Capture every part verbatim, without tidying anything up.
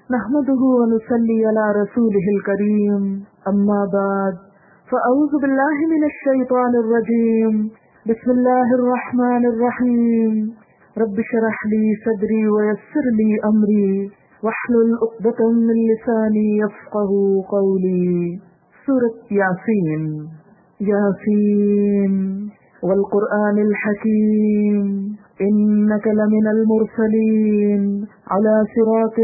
نحمده ونصلي على رسوله الكريم أما بعد فأعوذ بالله من الشيطان الرجيم بسم الله الرحمن الرحيم رب اشرح لي صدري ويسر لي أمري واحلل عقدة من لساني يفقهوا قولي. سورة یاسین. یاسین والقرآن الحکیم إنك لمن المرسلين على صراط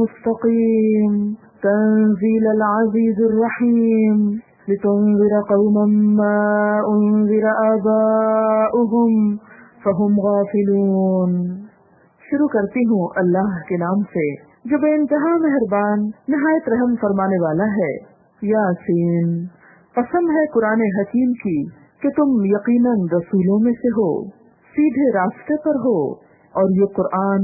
مستقيم تنزيل العزيز الرحيم لتنذر قوما ما أنذر آباؤهم فهم غافلون. شروع کرتی ہوں اللہ کے نام سے جو بے انتہا مہربان نہایت رحم فرمانے والا ہے. یاسین، قسم ہے قرآن حکیم کی کہ تم یقیناً رسولوں میں سے ہو، سیدھے راستے پر ہو، اور یہ قرآن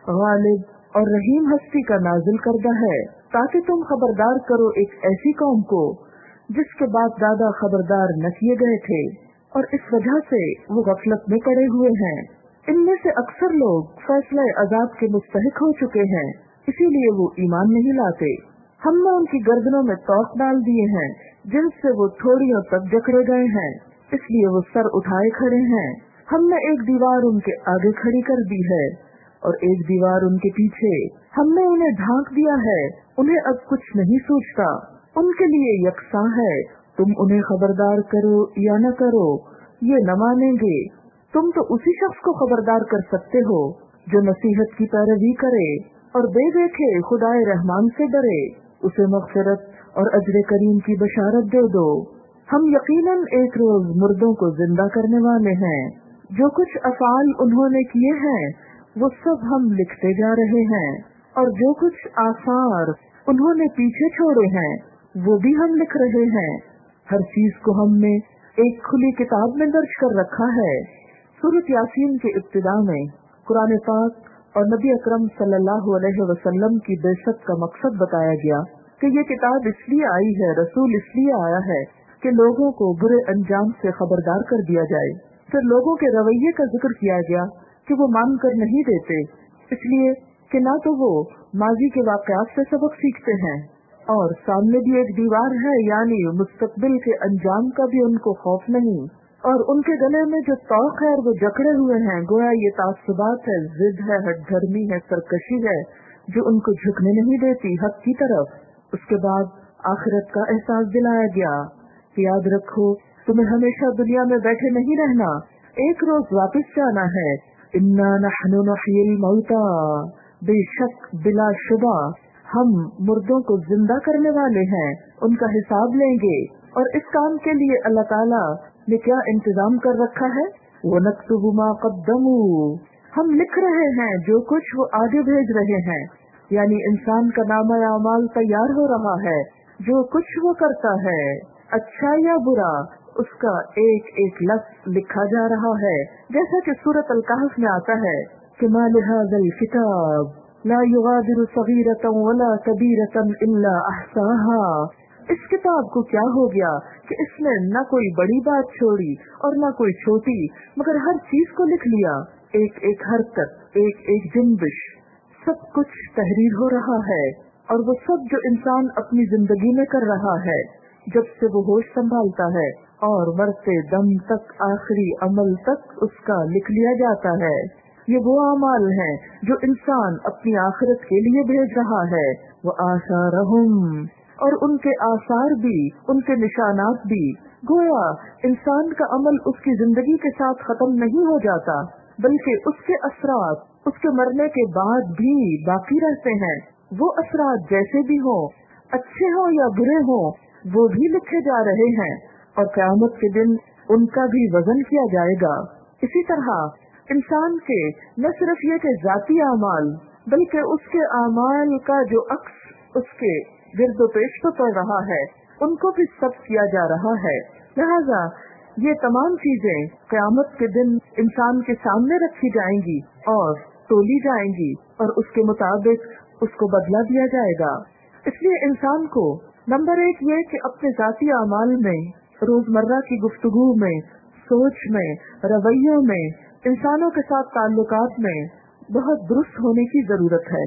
غالب اور رحیم ہستی کا نازل کردہ ہے تاکہ تم خبردار کرو ایک ایسی قوم کو جس کے باپ دادا خبردار نہ کیے گئے تھے اور اس وجہ سے وہ غفلت میں پڑے ہوئے ہیں. ان میں سے اکثر لوگ فیصلہ عذاب کے مستحق ہو چکے ہیں، اسی لیے وہ ایمان نہیں لاتے. ہم نے ان کی گردنوں میں توق ڈال دیے ہیں جن سے وہ تھوڑیوں تک جکڑے گئے ہیں، اس لیے وہ سر اٹھائے کھڑے ہیں. ہم نے ایک دیوار ان کے آگے کھڑی کر دی ہے اور ایک دیوار ان کے پیچھے. ہم نے انہیں ڈھانک دیا ہے، انہیں اب کچھ نہیں سوچتا. ان کے لیے یکساں ہے، تم انہیں خبردار کرو یا نہ کرو یہ نہ مانیں گے. تم تو اسی شخص کو خبردار کر سکتے ہو جو نصیحت کی پیروی کرے اور بے دیکھے خدائے رحمان سے ڈرے، اسے مغفرت اور اجر کریم کی بشارت دے دو. ہم یقیناً ایک روز مردوں کو زندہ کرنے والے ہیں. جو کچھ افعال انہوں نے کیے ہیں وہ سب ہم لکھتے جا رہے ہیں، اور جو کچھ آثار انہوں نے پیچھے چھوڑے ہیں وہ بھی ہم لکھ رہے ہیں. ہر چیز کو ہم نے ایک کھلی کتاب میں درج کر رکھا ہے. سورۃ یاسین کے ابتدا میں قرآن پاک اور نبی اکرم صلی اللہ علیہ وسلم کی بعثت کا مقصد بتایا گیا کہ یہ کتاب اس لیے آئی ہے، رسول اس لیے آیا ہے کہ لوگوں کو برے انجام سے خبردار کر دیا جائے. پھر لوگوں کے رویے کا ذکر کیا گیا کہ وہ مان کر نہیں دیتے، اس لیے کہ نہ تو وہ ماضی کے واقعات سے سبق سیکھتے ہیں اور سامنے بھی ایک دیوار ہے، یعنی مستقبل کے انجام کا بھی ان کو خوف نہیں، اور ان کے گلے میں جو توق ہے وہ جکڑے ہوئے ہیں. گویا یہ تعصبات ہے، ضد ہے، ہٹ دھرمی ہے، سرکشی ہے جو ان کو جھکنے نہیں دیتی حق کی طرف. اس کے بعد آخرت کا احساس دلایا گیا کہ یاد رکھو تمہیں ہمیشہ دنیا میں بیٹھے نہیں رہنا، ایک روز واپس جانا ہے. انا نحن نحیی الموتى، بے شک بلا شبہ ہم مردوں کو زندہ کرنے والے ہیں، ان کا حساب لیں گے. اور اس کام کے لیے اللہ تعالیٰ نے کیا انتظام کر رکھا ہے؟ وَنَكْتُبُ مَا قَدَّمُوا، ہم لکھ رہے ہیں جو کچھ وہ آگے بھیج رہے ہیں، یعنی انسان کا نامہ اعمال تیار ہو رہا ہے. جو کچھ وہ کرتا ہے اچھا یا برا اس کا ایک ایک لفظ لکھا جا رہا ہے، جیسا کہ سورۃ الکہف میں آتا ہے کہ مَا لِهَٰذَا الْكِتَابِ لَا يُغَادِرُ صَغِيرَةً وَلَا كَبِيرَةً إِلَّا أَحْصَاهَا. اس کتاب کو کیا ہو گیا کہ اس نے نہ کوئی بڑی بات چھوڑی اور نہ کوئی چھوٹی، مگر ہر چیز کو لکھ لیا، ایک ایک حرکت، ایک ایک جنبش، سب کچھ تحریر ہو رہا ہے. اور وہ سب جو انسان اپنی زندگی میں کر رہا ہے جب سے وہ ہوش سنبھالتا ہے اور مرتے دم تک، آخری عمل تک اس کا لکھ لیا جاتا ہے. یہ وہ اعمال ہیں جو انسان اپنی آخرت کے لیے بھیج رہا ہے. وَآثَارَهُمْ، اور ان کے آثار بھی، ان کے نشانات بھی. گویا انسان کا عمل اس کی زندگی کے ساتھ ختم نہیں ہو جاتا بلکہ اس کے اثرات اس کے مرنے کے بعد بھی باقی رہتے ہیں. وہ اثرات جیسے بھی ہوں، اچھے ہوں یا برے ہوں، وہ بھی لکھے جا رہے ہیں اور قیامت کے دن ان کا بھی وزن کیا جائے گا. اسی طرح انسان کے نہ صرف یہ کہ ذاتی اعمال بلکہ اس کے اعمال کا جو عکس اس کے گرد و پیش پر پڑ رہا ہے ان کو بھی ثبت کیا جا رہا ہے. لہذا یہ تمام چیزیں قیامت کے دن انسان کے سامنے رکھی جائیں گی اور تولی جائیں گی اور اس کے مطابق اس کو بدلا دیا جائے گا. اس لیے انسان کو نمبر ایک یہ کہ اپنے ذاتی اعمال میں، روزمرہ کی گفتگو میں، سوچ میں، رویوں میں، انسانوں کے ساتھ تعلقات میں بہت درست ہونے کی ضرورت ہے،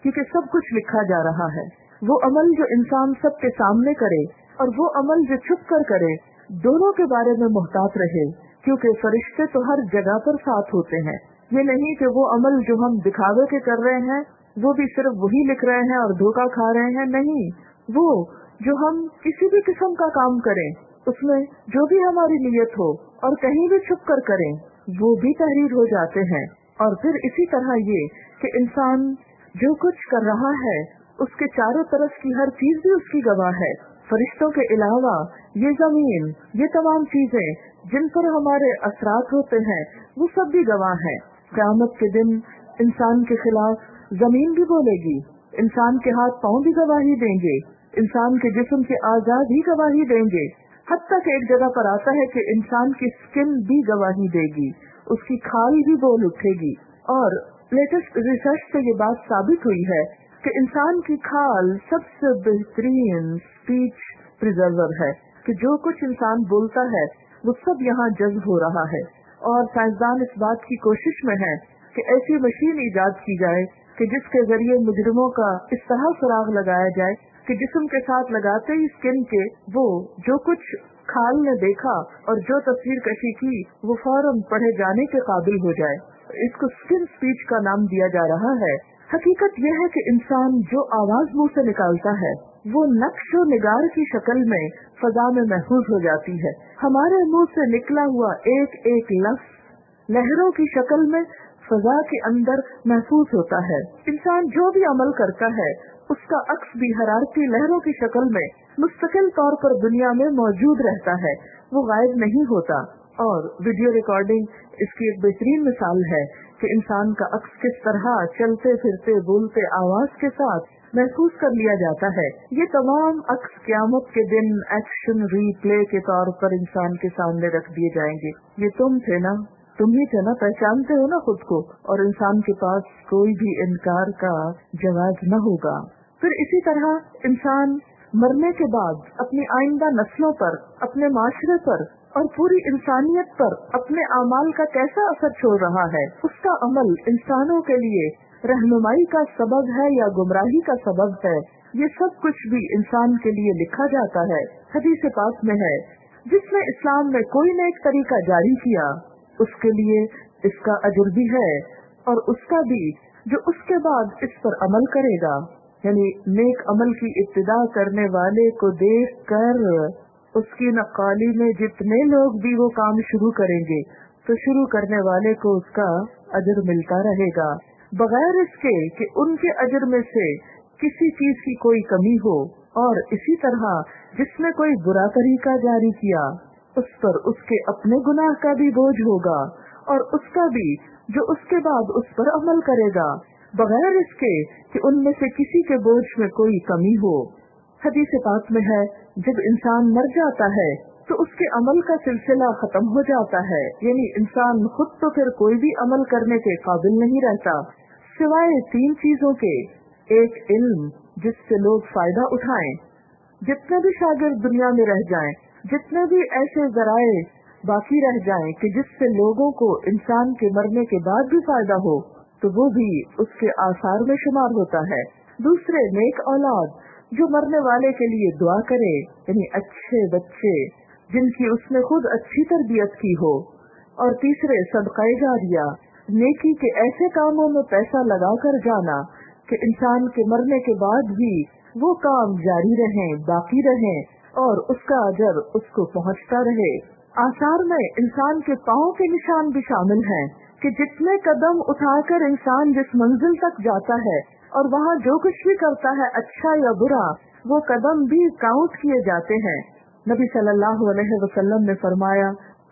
کیونکہ سب کچھ لکھا جا رہا ہے. وہ عمل جو انسان سب کے سامنے کرے اور وہ عمل جو چھپ کر کرے، دونوں کے بارے میں محتاط رہے، کیونکہ فرشتے تو ہر جگہ پر ساتھ ہوتے ہیں. یہ نہیں کہ وہ عمل جو ہم دکھاوے کے کر رہے ہیں وہ بھی صرف وہی لکھ رہے ہیں اور دھوکہ کھا رہے ہیں. نہیں، وہ جو ہم کسی بھی قسم کا کام کریں اس میں جو بھی ہماری نیت ہو اور کہیں بھی چھپ کر کریں وہ بھی تحریر ہو جاتے ہیں. اور پھر اسی طرح یہ کہ انسان جو کچھ کر رہا ہے اس کے چاروں طرف کی ہر چیز بھی اس کی گواہ ہے. فرشتوں کے علاوہ یہ زمین، یہ تمام چیزیں جن پر ہمارے اثرات ہوتے ہیں وہ سب بھی گواہ ہیں. قیامت کے دن انسان کے خلاف زمین بھی بولے گی، انسان کے ہاتھ پاؤں بھی گواہی دیں گے، انسان کے جسم کے اعضاء بھی گواہی دیں گے. حتیٰ کہ ایک جگہ پر آتا ہے کہ انسان کی اسکن بھی گواہی دے گی، اس کی کھال بھی بول اٹھے گی. اور لیٹسٹ ریسرچ سے یہ بات ثابت ہوئی ہے کہ انسان کی کھال سب سے بہترین اسپیچ پریزرور ہے، کہ جو کچھ انسان بولتا ہے وہ سب یہاں جذب ہو رہا ہے. اور سائنسدان اس بات کی کوشش میں ہے کہ ایسی مشین ایجاد کی جائے کہ جس کے ذریعے مجرموں کا اس طرح سراغ لگایا جائے کہ جسم کے ساتھ لگاتے ہی اسکن کے وہ جو کچھ کھال نے دیکھا اور جو تصویر کشی کی وہ فوراً پڑھے جانے کے قابل ہو جائے. اس کو اسکن اسپیچ کا نام دیا جا رہا ہے. حقیقت یہ ہے کہ انسان جو آواز منہ سے نکالتا ہے وہ نقش و نگار کی شکل میں فضا میں محفوظ ہو جاتی ہے. ہمارے منہ سے نکلا ہوا ایک ایک لفظ لہروں کی شکل میں فضا کے اندر محفوظ ہوتا ہے. انسان جو بھی عمل کرتا ہے اس کا عکس بھی حرارتی لہروں کی شکل میں مستقل طور پر دنیا میں موجود رہتا ہے، وہ غائب نہیں ہوتا. اور ویڈیو ریکارڈنگ اس کی ایک بہترین مثال ہے کہ انسان کا عکس کس طرح چلتے پھرتے بولتے آواز کے ساتھ محفوظ کر لیا جاتا ہے. یہ تمام عکس قیامت کے دن ایکشن ری پلے کے طور پر انسان کے سامنے رکھ دیے جائیں گے. یہ تم تھے نا، تم ہی تھے نا، پہچانتے ہو نا خود کو. اور انسان کے پاس کوئی بھی انکار کا جواز نہ ہوگا. پھر اسی طرح انسان مرنے کے بعد اپنی آئندہ نسلوں پر، اپنے معاشرے پر اور پوری انسانیت پر اپنے اعمال کا کیسا اثر چھوڑ رہا ہے. اس کا عمل انسانوں کے لیے رہنمائی کا سبب ہے یا گمراہی کا سبب ہے، یہ سب کچھ بھی انسان کے لیے لکھا جاتا ہے. حدیث پاک میں ہے، جس نے اسلام میں کوئی نیک طریقہ جاری کیا اس کے لیے اس کا اجر بھی ہے اور اس کا بھی جو اس کے بعد اس پر عمل کرے گا. یعنی نیک عمل کی ابتدا کرنے والے کو دیکھ کر اس کی نقالی میں جتنے لوگ بھی وہ کام شروع کریں گے تو شروع کرنے والے کو اس کا اجر ملتا رہے گا، بغیر اس کے کہ ان کے اجر میں سے کسی چیز کی کوئی کمی ہو. اور اسی طرح جس نے کوئی برا طریقہ جاری کیا اس پر اس کے اپنے گناہ کا بھی بوجھ ہوگا اور اس کا بھی جو اس کے بعد اس پر عمل کرے گا، بغیر اس کے کہ ان میں سے کسی کے بوجھ میں کوئی کمی ہو. حدیث پاک میں ہے، جب انسان مر جاتا ہے تو اس کے عمل کا سلسلہ ختم ہو جاتا ہے. یعنی انسان خود تو پھر کوئی بھی عمل کرنے کے قابل نہیں رہتا سوائے تین چیزوں کے. ایک علم جس سے لوگ فائدہ اٹھائیں، جتنے بھی شاگرد دنیا میں رہ جائیں، جتنے بھی ایسے ذرائع باقی رہ جائیں کہ جس سے لوگوں کو انسان کے مرنے کے بعد بھی فائدہ ہو تو وہ بھی اس کے آثار میں شمار ہوتا ہے. دوسرے نیک اولاد جو مرنے والے کے لیے دعا کرے، یعنی اچھے بچے جن کی اس نے خود اچھی تربیت کی ہو. اور تیسرے صدقہ جاریہ، نیکی کے ایسے کاموں میں پیسہ لگا کر جانا کہ انسان کے مرنے کے بعد بھی وہ کام جاری رہیں، باقی رہیں اور اس کا اجر اس کو پہنچتا رہے. آثار میں انسان کے پاؤں کے نشان بھی شامل ہیں کہ جتنے قدم اٹھا کر انسان جس منزل تک جاتا ہے اور وہاں جو کچھ بھی کرتا ہے اچھا یا برا وہ قدم بھی کاؤنٹ کیے جاتے ہیں. نبی صلی اللہ علیہ وسلم نے فرمایا،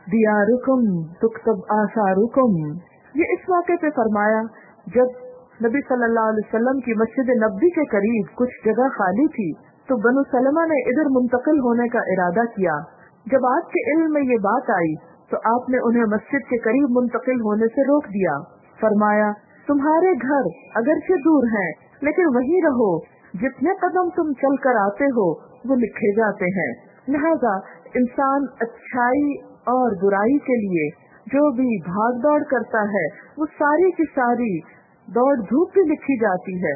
دیارکم تکتب آثارکم. یہ اس واقعے پہ فرمایا جب نبی صلی اللہ علیہ وسلم کی مسجد نبوی کے قریب کچھ جگہ خالی تھی تو بنو سلمہ نے ادھر منتقل ہونے کا ارادہ کیا. جب آپ کے علم میں یہ بات آئی تو آپ نے انہیں مسجد کے قریب منتقل ہونے سے روک دیا. فرمایا، تمہارے گھر اگرچہ دور ہیں لیکن وہیں رہو، جتنے قدم تم چل کر آتے ہو وہ لکھے جاتے ہیں. لہذا انسان اچھائی اور برائی کے لیے جو بھی بھاگ دوڑ کرتا ہے وہ ساری کی ساری دوڑ دھوپ بھی لکھی جاتی ہے.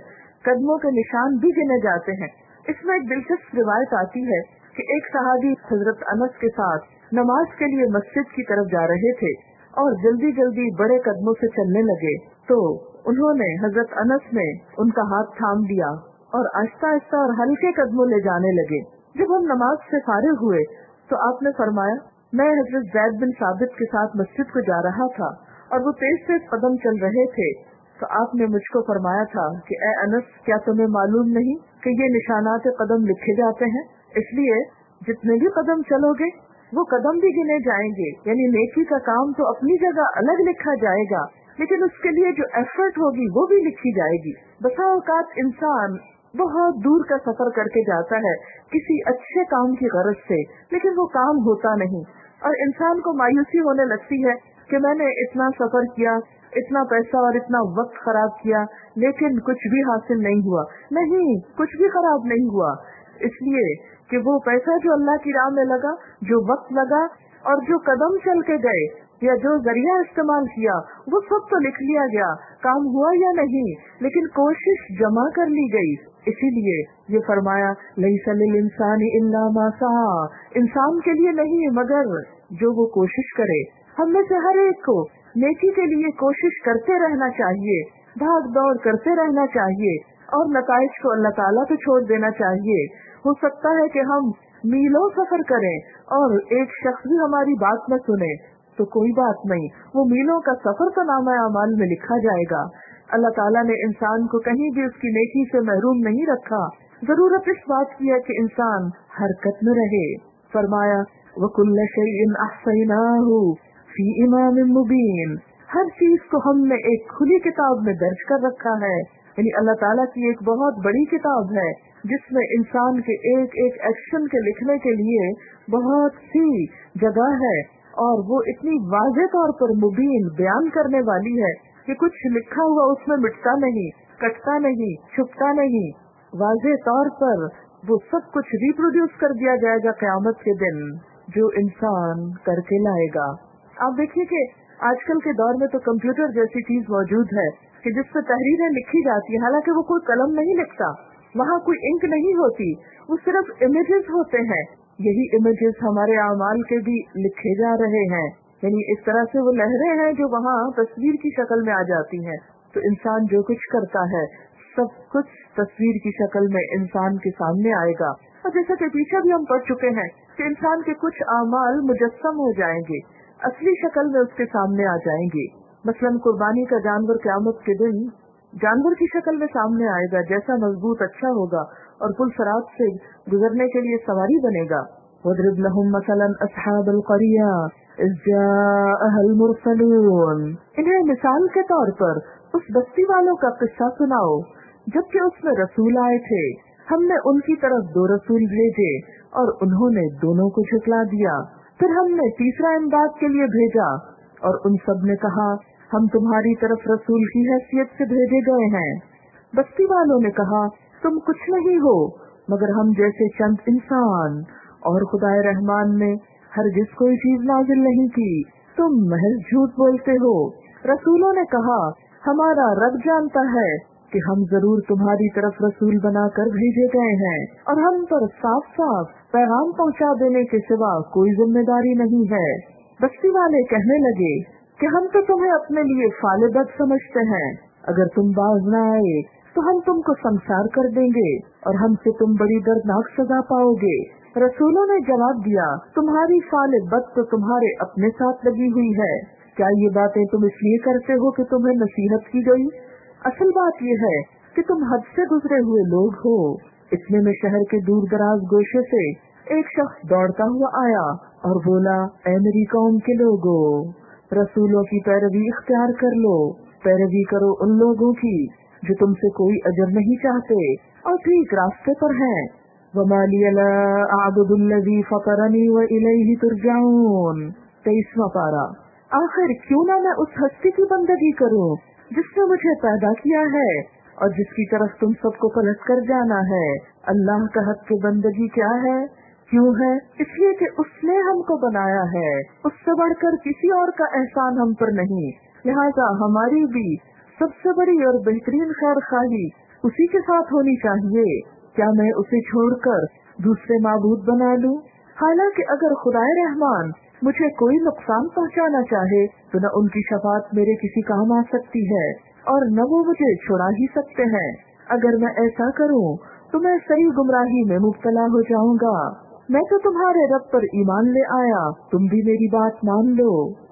قدموں کے نشان بھی گنے جاتے ہیں۔ اس میں ایک دلچسپ روایت آتی ہے کہ ایک صحابی حضرت انس کے ساتھ نماز کے لیے مسجد کی طرف جا رہے تھے اور جلدی جلدی بڑے قدموں سے چلنے لگے، تو انہوں نے حضرت انس نے ان کا ہاتھ تھام دیا اور آہستہ آہستہ اور ہلکے قدموں لے جانے لگے۔ جب ہم نماز سے فارغ ہوئے تو آپ نے فرمایا، میں حضرت زید بن ثابت کے ساتھ مسجد کو جا رہا تھا اور وہ تیز تیز قدم چل رہے تھے، تو آپ نے مجھ کو فرمایا تھا کہ اے انس، کیا تمہیں معلوم نہیں کہ یہ نشانات قدم لکھے جاتے ہیں؟ اس لیے جتنے بھی قدم چلو گے وہ قدم بھی گنے جائیں گے، یعنی نیکی کا کام تو اپنی جگہ الگ لکھا جائے گا، لیکن اس کے لیے جو ایفرٹ ہوگی وہ بھی لکھی جائے گی۔ بسا اوقات انسان بہت دور کا سفر کر کے جاتا ہے کسی اچھے کام کی غرض سے، لیکن وہ کام ہوتا نہیں اور انسان کو مایوسی ہونے لگتی ہے کہ میں نے اتنا سفر کیا، اتنا پیسہ اور اتنا وقت خراب کیا، لیکن کچھ بھی حاصل نہیں ہوا۔ نہیں، کچھ بھی خراب نہیں ہوا، اس لیے کہ وہ پیسہ جو اللہ کی راہ میں لگا، جو وقت لگا اور جو قدم چل کے گئے یا جو ذریعہ استعمال کیا، وہ سب تو لکھ لیا گیا، کام ہوا یا نہیں، لیکن کوشش جمع کر لی گئی۔ اسی لیے یہ فرمایا، لیس للانسان الا ما سعى، انسان کے لیے نہیں مگر جو وہ کوشش کرے۔ ہم میں سے ہر ایک کو نیکی کے لیے کوشش کرتے رہنا چاہیے، بھاگ دوڑ کرتے رہنا چاہیے اور نتائج کو اللہ تعالیٰ پہ چھوڑ دینا چاہیے۔ ہو سکتا ہے کہ ہم میلوں سفر کریں اور ایک شخص بھی ہماری بات نہ سنے، تو کوئی بات نہیں، وہ میلوں کا سفر تو نامہ اعمال میں لکھا جائے گا۔ اللہ تعالیٰ نے انسان کو کہیں بھی اس کی نیکی سے محروم نہیں رکھا، ضرورت اس بات کی ہے کہ انسان حرکت میں رہے۔ فرمایا، وَكُلَّ شَيْءٍ أَحْصَيْنَاهُ فِي إِمَامٍ مُبِينٍ، ہر چیز کو ہم نے ایک کھلی کتاب میں درج کر رکھا ہے، یعنی اللہ تعالیٰ کی ایک بہت بڑی کتاب ہے جس میں انسان کے ایک ایک ایکشن کے لکھنے کے لیے بہت سی جگہ ہے، اور وہ اتنی واضح طور پر مبین بیان کرنے والی ہے کہ کچھ لکھا ہوا اس میں مٹتا نہیں، کٹتا نہیں، چھپتا نہیں، واضح طور پر وہ سب کچھ ریپروڈیوس کر دیا جائے گا قیامت کے دن، جو انسان کر کے لائے گا۔ آپ دیکھیے کہ آج کل کے دور میں تو کمپیوٹر جیسی چیز موجود ہے کہ جس سے تحریریں لکھی جاتی ہیں، حالانکہ وہ کوئی قلم نہیں لکھتا، وہاں کوئی انک نہیں ہوتی، وہ صرف امیجز ہوتے ہیں۔ یہی امیجز ہمارے اعمال کے بھی لکھے جا رہے ہیں، یعنی اس طرح سے وہ لہریں ہیں جو وہاں تصویر کی شکل میں آ جاتی ہیں۔ تو انسان جو کچھ کرتا ہے سب کچھ تصویر کی شکل میں انسان کے سامنے آئے گا، اور جیسا کہ پیچھے بھی ہم پڑھ چکے ہیں کہ انسان کے کچھ اعمال مجسم ہو جائیں گے، اصلی شکل میں اس کے سامنے آ جائیں گے۔ مثلاً قربانی کا جانور قیامت کے دن جانور کی شکل میں سامنے آئے گا، جیسا مضبوط اچھا ہوگا اور پل صراط سے گزرنے کے لیے سواری بنے گا۔ وَاضْرِبْ لَهُمْ مَثَلًا أَصْحَابَ الْقَرْيَةِ إِذْ جَاءَهَا الْمُرْسَلُونَ، انہیں مثال کے طور پر اس بستی والوں کا قصہ سناؤ جبکہ اس میں رسول آئے تھے، ہم نے ان کی طرف دو رسول بھیجے اور انہوں نے دونوں کو جھٹلا دیا، پھر ہم نے تیسرا امداد کے لیے بھیجا اور ان سب نے کہا ہم تمہاری طرف رسول کی حیثیت سے بھیجے گئے ہیں۔ بستی والوں نے کہا تم کچھ نہیں ہو مگر ہم جیسے چند انسان، اور خدائے رحمان نے ہرگز کوئی چیز نازل نہیں کی، تم محض جھوٹ بولتے ہو۔ رسولوں نے کہا ہمارا رب جانتا ہے کہ ہم ضرور تمہاری طرف رسول بنا کر بھیجے گئے ہیں، اور ہم پر صاف صاف پیغام پہنچا دینے کے سوا کوئی ذمہ داری نہیں ہے۔ بستی والے کہنے لگے کہ ہم تو تمہیں اپنے لیے فالبد سمجھتے ہیں، اگر تم باز نہ آئے تو ہم تم کو سنسار کر دیں گے اور ہم سے تم بڑی دردناک سزا پاؤ گے۔ رسولوں نے جواب دیا تمہاری فالبد تو تمہارے اپنے ساتھ لگی ہوئی ہے، کیا یہ باتیں تم اس لیے کرتے ہو کہ تمہیں نصیحت کی گئی؟ اصل بات یہ ہے کہ تم حد سے گزرے ہوئے لوگ ہو۔ اتنے میں شہر کے دور دراز گوشے سے ایک شخص دوڑتا ہوا آیا اور بولا اے میری قوم کے لوگوں، رسولوں کی پیروی اختیار کر لو، پیروی کرو ان لوگوں کی جو تم سے کوئی اجر نہیں چاہتے اور ٹھیک راستے پر ہیں۔ وَمَا لِيَ لَا أَعْبُدُ الَّذِي فَطَرَنِي وَإِلَيْهِ تُرْجَعُونَ، تیئیسواں پارہ۔ آخر کیوں نہ میں اس ہستی کی بندگی کروں جس نے مجھے پیدا کیا ہے اور جس کی طرف تم سب کو پلٹ کر جانا ہے۔ اللہ کا حق کی بندگی کیا ہے؟ کیوں ہے؟ اس لیے کہ اس نے ہم کو بنایا ہے، اس سے بڑھ کر کسی اور کا احسان ہم پر نہیں، لہذا ہماری بھی سب سے بڑی اور بہترین خیر خواہی उसी के साथ होनी चाहिए। क्या मैं उसे छोड़कर दूसरे माबूद बना लूं? हालांकि अगर खुदाए रहमान मुझे कोई नुकसान पहुंचाना चाहे तो न उनकी शफाअत मेरे किसी काम आ सकती है और न वो मुझे छुड़ा ही सकते हैं। अगर मैं ऐसा करूं तो मैं सही गुमराही में मुब्तला हो जाऊंगा। मैं तो तुम्हारे रब पर ईमान ले आया, तुम भी मेरी बात मान लो।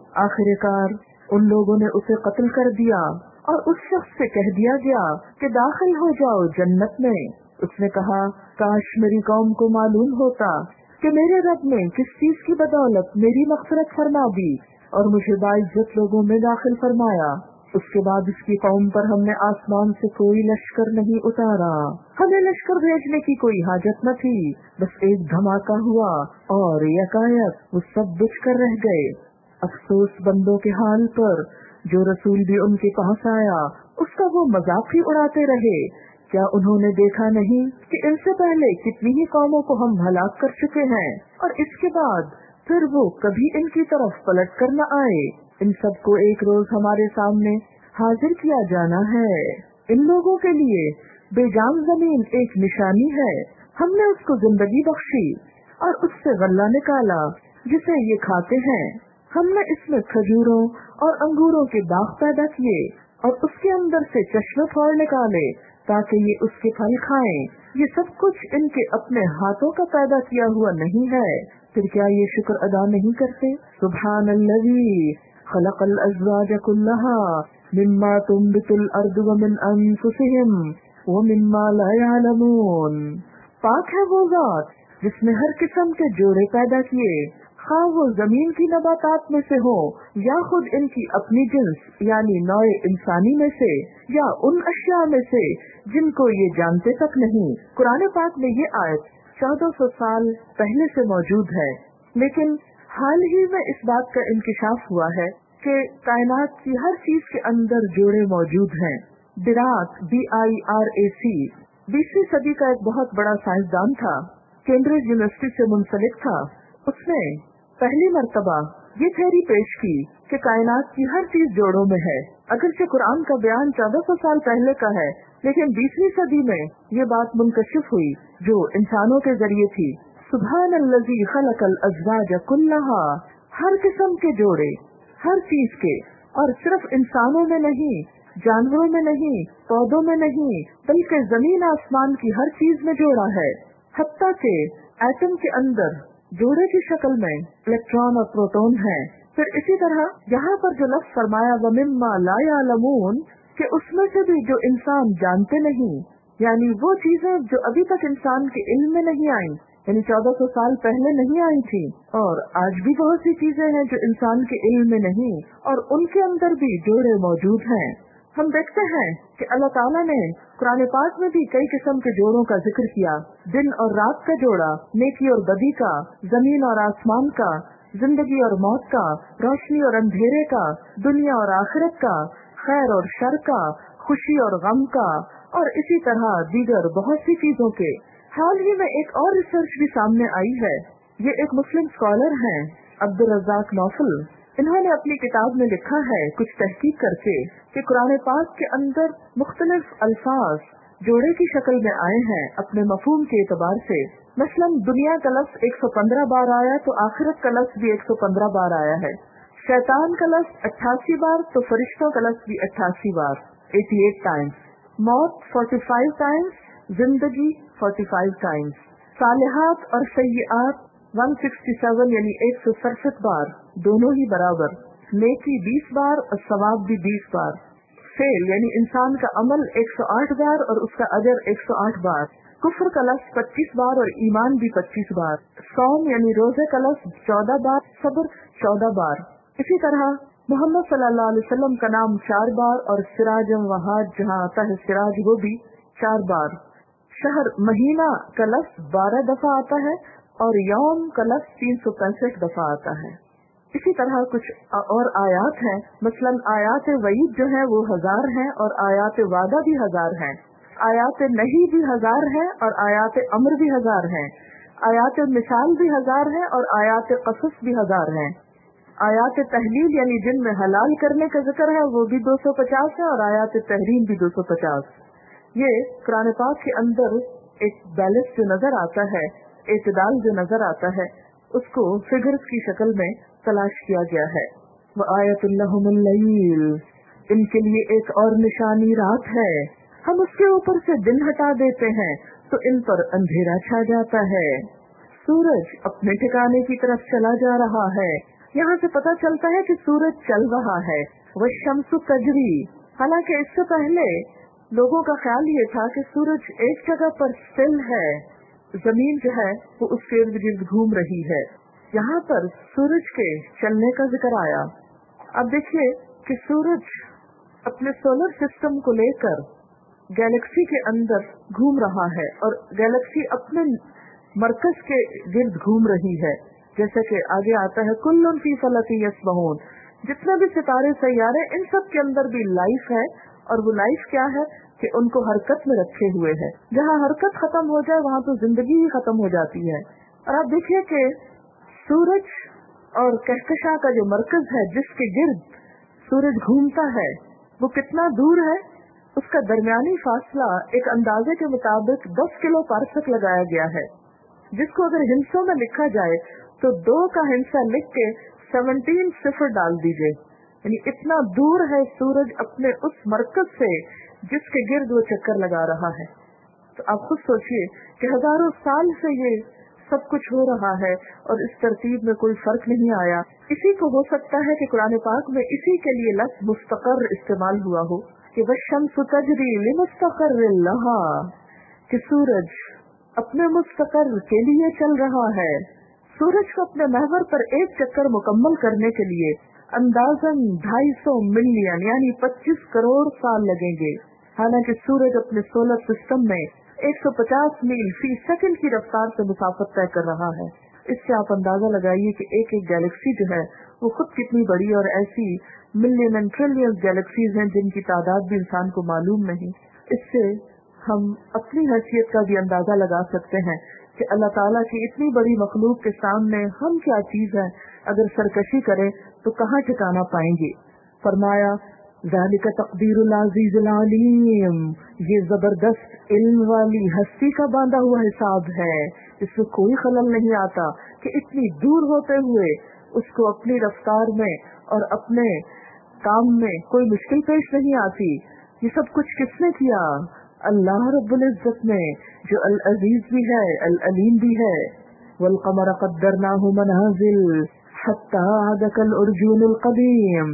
आखिरकार उन लोगों ने उसे कत्ल कर दिया और उस शख्स से कह दिया गया कि दाखिल हो जाओ जन्नत में। उसने कहा, काश मेरी कौम को मालूम होता कि मेरे रब ने किस चीज की बदौलत मेरी मग़फ़िरत फरमा दी और मुझे बाइज्जत लोगों में दाखिल फरमाया। उसके बाद उसकी कौम पर हमने आसमान से कोई लश्कर नहीं उतारा। हमें लश्कर भेजने की कोई हाजत न थी, बस एक धमाका हुआ और यकायक वो सब बुझ कर रह गए। अफसोस बंदों के हाल पर, जो रसूल भी उनके पास आया उसका वो मजाक ही उड़ाते रहे। क्या उन्होंने देखा नहीं कि इनसे पहले कितनी ही कौमों को हम हलाक कर चुके हैं और इसके बाद फिर वो कभी इनकी तरफ पलट कर न आए। इन सबको एक रोज हमारे सामने हाजिर किया जाना है। इन लोगों के लिए बेजान जमीन एक निशानी है। हमने उसको जिंदगी बख्शी और उससे गल्ला निकाला जिसे ये खाते हैं। हमने इसमें खजूरों और अंगूरों के बाग पैदा किए और उसके अंदर से चश्मे फोड़ निकाले ताकि ये उसके फल खाएं। ये सब कुछ इनके अपने हाथों का पैदा किया हुआ नहीं है, फिर क्या ये शुक्र अदा नहीं करते? सुब्हानल्लज़ी खलक़ल अज़वाज कुल्लहा मिम्मा तुंबितुल अर्दु व मिन अनफुसिहिम व मिम्मा ला यअलमून। पाक है वो ज़ात जिसने हर किस्म के जोड़े पैदा किए, खा वो जमीन की नबातात में से हो या खुद इनकी अपनी जिन्स यानी नौए इंसानी में से या उन अशिया में से जिनको ये जानते तक नहीं। कुरान पाक में ये आयत चौदह सौ साल पहले से मौजूद है, लेकिन हाल ही में इस बात का इंकिशाफ हुआ है कि कायनात की हर चीज के अंदर जोड़े मौजूद हैं। Dirac D I R A C बीसवीं सदी का एक बहुत बड़ा साइंसदान था, कैम्ब्रिज यूनिवर्सिटी से मुंसलिक था। उसने पहली मर्तबा ये थ्योरी पेश की कि कायनात की हर चीज जोड़ों में है। अगरचे कुरान का बयान चौदह सौ साल पहले का है, लेकिन बीसवीं सदी में ये बात मुनकशिफ हुई जो इंसानों के जरिए थी। सुब्हानल्लज़ी खलक़ल अज़वाज कुल्लहा, हर किस्म के जोड़े हर चीज के, और सिर्फ इंसानों में नहीं, जानवरों में नहीं, पौधों में नहीं, बल्कि जमीन आसमान की हर चीज में जोड़ा है। हत्ता के एटम के अंदर जोड़े की शक्ल में इलेक्ट्रॉन और प्रोटॉन है। फिर इसी तरह यहाँ पर जो लफ्ज़ फरमाया व मिम्मा ला यअलमून, कि उसमें से भी जो इंसान जानते नहीं, यानी वो चीजें जो अभी तक इंसान के इल्म में नहीं आई, यानी चौदह सौ साल पहले नहीं आई थी, और आज भी बहुत सी चीजें हैं जो इंसान के इल्म में नहीं और उनके अंदर भी जोड़े मौजूद हैं। हम देखते हैं कि अल्लाह ताला ने कुरान पाक में भी कई किस्म के जोड़ों का जिक्र किया। दिन और रात का जोड़ा, नेकी और बदी का, जमीन और आसमान का, जिंदगी और मौत का, रोशनी और अंधेरे का, दुनिया और आखिरत का, खैर और शर का, खुशी और गम का, और इसी तरह दीगर बहुत सी चीजों के। हाल ही में एक और रिसर्च भी सामने आई है। ये एक मुस्लिम स्कॉलर हैं, अब्दुल रज़ाक नौफल। इन्होंने अपनी किताब में लिखा है कुछ तहकीक करके कि कुरान पाक के अंदर मुख्तलिफ अल्फाज जोड़े की शक्ल में आए हैं अपने मफहूम के एतबार से। मसलन दुनिया का लफ्ज़ एक सौ पंद्रह बार आया तो आखिरत का लफ्ज़ भी एक सौ पंद्रह बार आया है। शैतान का लफ्ज़ अट्ठासी बार तो फरिश्तों का लफ्ज़ भी अट्ठासी बार, अठासी टाइम्स। मौत पैंतालीस टाइम्स, जिंदगी पैंतालीस टाइम्स। सालिहात और सय्यात एक सौ सड़सठ यानी एक सौ सड़सठ बार, दोनों ही बराबर। नेकी बीस बार और सवाब भी बीस बार। फेल यानी इंसान का अमल एक सौ आठ बार और उसका अजर एक सौ आठ बार। कुफ्र का लफ्ज़ पच्चीस बार और ईमान भी पच्चीस बार। सौम यानी रोजे का लफ्ज़ चौदह बार, सब्र चौदह बार। इसी तरह मोहम्मद सल्लल्लाहु अलैहि वसल्लम का नाम चार बार और सिराजम वहाज जहाँ आता है सिराज वो भी चार बार। शहर महीना का लफ्ज़ बारह दफा आता है और यौम का लफ्ज़ तीन सौ पैंसठ दफा आता है। इसी तरह कुछ और आयात हैं, मसलन आयात वईद जो है वो हजार हैं और आयात वादा भी हजार हैं। आयात नहीं भी हजार हैं और आयात अम्र भी हजार हैं। आयात मिसाल भी हजार हैं और आयात कसस भी हजार हैं। आयात तहलील यानी जिनमें हलाल करने का जिक्र है वो भी दो सौ पचास है और आयात तहरीम भी दो सौ पचास। یہ قرآن پاک کے اندر ایک بیلنس جو نظر آتا ہے، اعتدال جو نظر آتا ہے، اس کو فگرز کی شکل میں تلاش کیا گیا ہے۔ وآیۃ لہم اللیل، ان کے لیے ایک اور نشانی رات ہے، ہم اس کے اوپر سے دن ہٹا دیتے ہیں تو ان پر اندھیرا چھا جاتا ہے۔ سورج اپنے ٹھکانے کی طرف چلا جا رہا ہے، یہاں سے پتہ چلتا ہے کہ سورج چل رہا ہے۔ والشمس تجری، حالانکہ اس سے پہلے لوگوں کا خیال یہ تھا کہ سورج ایک جگہ پر اسٹل ہے، زمین جو ہے وہ اس کے ارد گرد گھوم رہی ہے۔ یہاں پر سورج کے چلنے کا ذکر آیا۔ اب دیکھیے کہ سورج اپنے سولر سسٹم کو لے کر گیلیکسی کے اندر گھوم رہا ہے اور گیلیکسی اپنے مرکز کے گرد گھوم رہی ہے، جیسے کہ آگے آتا ہے کل فی فلک یسبحون، جتنے بھی ستارے سیارے ان سب کے اندر بھی لائف ہے، اور وہ لائف کیا ہے کہ ان کو حرکت میں رکھے ہوئے ہے۔ جہاں حرکت ختم ہو جائے وہاں تو زندگی ہی ختم ہو جاتی ہے۔ اور آپ دیکھیے کہ سورج اور کہکشاں کا جو مرکز ہے جس کے گرد سورج گھومتا ہے وہ کتنا دور ہے، اس کا درمیانی فاصلہ ایک اندازے کے مطابق دس کلو پارسک لگایا گیا ہے، جس کو اگر ہندسوں میں لکھا جائے تو دو کا ہندسہ لکھ کے سیونٹین صفر ڈال دیجئے، یعنی اتنا دور ہے سورج اپنے اس مرکز سے جس کے گرد وہ چکر لگا رہا ہے۔ تو آپ خود سوچئے کہ ہزاروں سال سے یہ سب کچھ ہو رہا ہے اور اس ترتیب میں کوئی فرق نہیں آیا۔ اسی کو ہو سکتا ہے کہ قرآن پاک میں اسی کے لیے لفظ مستقر استعمال ہوا ہو کہ والشمس تجری لمستقر لها، کہ سورج اپنے مستقر کے لیے چل رہا ہے۔ سورج کو اپنے محور پر ایک چکر مکمل کرنے کے لیے اندازاً ڈھائی سو ملین یعنی پچیس کروڑ سال لگیں گے، حالانکہ سورج اپنے سولر سسٹم میں ایک سو پچاس میل فی سیکنڈ کی رفتار سے مسافت طے کر رہا ہے۔ اس سے آپ اندازہ لگائیے کہ ایک ایک گیلیکسی جو ہے وہ خود کتنی بڑی، اور ایسی ملین اینڈ ٹریلین گیلیکسیز ہیں جن کی تعداد بھی انسان کو معلوم نہیں۔ اس سے ہم اپنی حیثیت کا بھی اندازہ لگا سکتے ہیں کہ اللہ تعالیٰ کی اتنی بڑی مخلوق کے سامنے ہم کیا چیز ہے، اگر سرکشی کریں تو کہاں ٹھکانا پائیں گے۔ فرمایا ذالک تقدیر العزیز العلیم، یہ زبردست علم والی ہستی کا باندھا ہوا حساب ہے، اس میں کوئی خلل نہیں آتا کہ اتنی دور ہوتے ہوئے اس کو اپنی رفتار میں اور اپنے کام میں کوئی مشکل پیش نہیں آتی۔ یہ سب کچھ کس نے کیا؟ اللہ رب العزت نے، جو العزیز بھی ہے العلیم بھی ہے۔ والقمر قدرناہ منازل حتی عاد کالعرجون القدیم،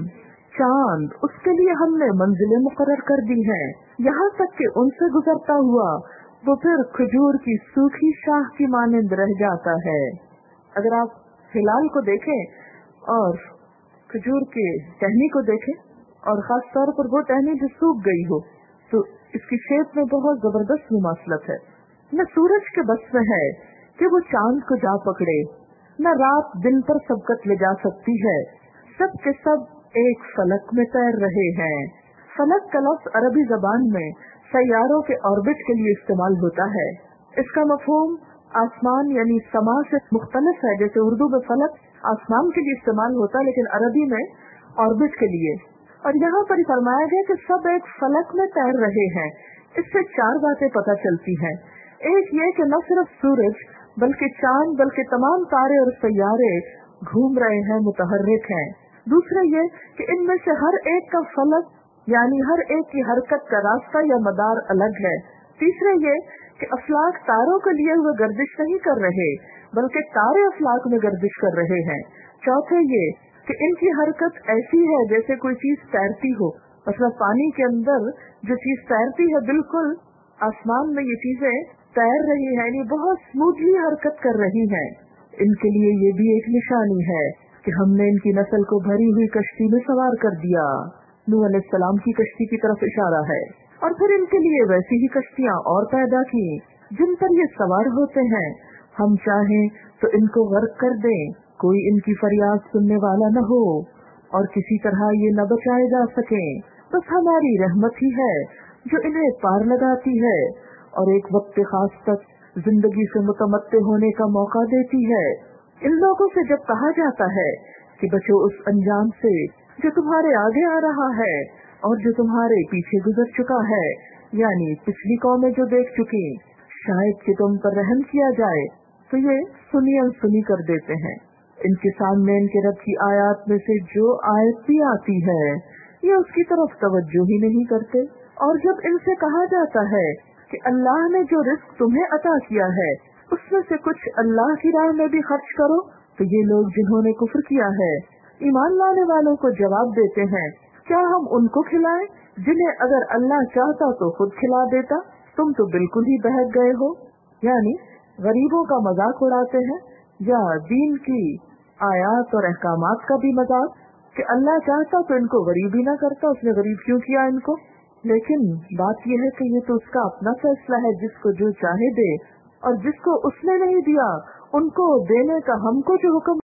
چاند اس کے لیے ہم نے منزلیں مقرر کر دی ہیں، یہاں تک کہ ان سے گزرتا ہوا وہ پھر کھجور کی سوکھی شاخ کی مانند رہ جاتا ہے۔ اگر آپ ہلال کو دیکھیں اور کھجور کے ٹہنی کو دیکھیں، اور خاص طور پر وہ ٹہنی جو سوکھ گئی ہو، تو اس کی شیپ میں بہت زبردست مماثلت ہے۔ نہ سورج کے بس میں ہے کہ وہ چاند کو جا پکڑے، نہ رات دن پر سبقت لے جا سکتی ہے، سب کے سب ایک فلک میں تیر رہے ہیں۔ فلک کا لفظ عربی زبان میں سیاروں کے آربٹ کے لیے استعمال ہوتا ہے۔ اس کا مفہوم آسمان یعنی سما سے مختلف ہے، جیسے اردو میں فلک آسمان کے لیے استعمال ہوتا ہے لیکن عربی میں آربٹ کے لیے۔ اور یہاں پر فرمایا گیا کہ سب ایک فلک میں تیر رہے ہیں۔ اس سے چار باتیں پتہ چلتی ہیں۔ ایک یہ کہ نہ صرف سورج بلکہ چاند بلکہ تمام تارے اور سیارے گھوم رہے ہیں، متحرک ہیں۔ دوسرا یہ کہ ان میں سے ہر ایک کا فلک یعنی ہر ایک کی حرکت کا راستہ یا مدار الگ ہے۔ تیسرا یہ کہ افلاک تاروں کے لیے ہوئے گردش نہیں کر رہے بلکہ تارے افلاک میں گردش کر رہے ہیں۔ چوتھے یہ کہ ان کی حرکت ایسی ہے جیسے کوئی چیز تیرتی ہو، مثلا پانی کے اندر جو چیز تیرتی ہے بالکل آسمان میں یہ چیزیں تیر رہی ہیں، یعنی بہت اسموتھلی حرکت کر رہی ہیں۔ ان کے لیے یہ بھی ایک نشانی ہے کہ ہم نے ان کی نسل کو بھری ہوئی کشتی میں سوار کر دیا۔ نوح علیہ السلام کی کشتی کی طرف اشارہ ہے، اور پھر ان کے لیے ویسی ہی کشتیاں اور پیدا کی جن پر یہ سوار ہوتے ہیں۔ ہم چاہیں تو ان کو غرق کر دیں، کوئی ان کی فریاد سننے والا نہ ہو اور کسی طرح یہ نہ بچائے جا سکیں، بس ہماری رحمت ہی ہے جو انہیں پار لگاتی ہے اور ایک وقت خاص تک زندگی سے متمتع ہونے کا موقع دیتی ہے۔ ان لوگوں سے جب کہا جاتا ہے کہ بچو اس انجام سے جو تمہارے آگے آ رہا ہے اور جو تمہارے پیچھے گزر چکا ہے، یعنی پچھلی قومیں جو دیکھ چکی، شاید کہ تم پر رحم کیا جائے، تو یہ سنی انسنی کر دیتے ہیں۔ ان کے سامنے ان کے رب کی آیات میں سے جو آیت بھی آتی ہے، یہ اس کی طرف توجہ ہی نہیں کرتے۔ اور جب ان سے کہا جاتا ہے کہ اللہ نے جو رزق تمہیں عطا کیا ہے اس میں سے کچھ اللہ کی راہ میں بھی خرچ کرو، تو یہ لوگ جنہوں نے کفر کیا ہے ایمان لانے والوں کو جواب دیتے ہیں، کیا ہم ان کو کھلائیں جنہیں اگر اللہ چاہتا تو خود کھلا دیتا؟ تم تو بالکل ہی بہک گئے ہو۔ یعنی غریبوں کا مذاق اڑاتے ہیں، یا دین کی آیات اور احکامات کا بھی مذاق، کہ اللہ چاہتا تو ان کو غریب ہی نہ کرتا، اس نے غریب کیوں کیا ان کو؟ لیکن بات یہ ہے کہ یہ تو اس کا اپنا فیصلہ ہے، جس کو جو چاہے دے، اور جس کو اس نے نہیں دیا ان کو دینے کا ہم کو جو حکم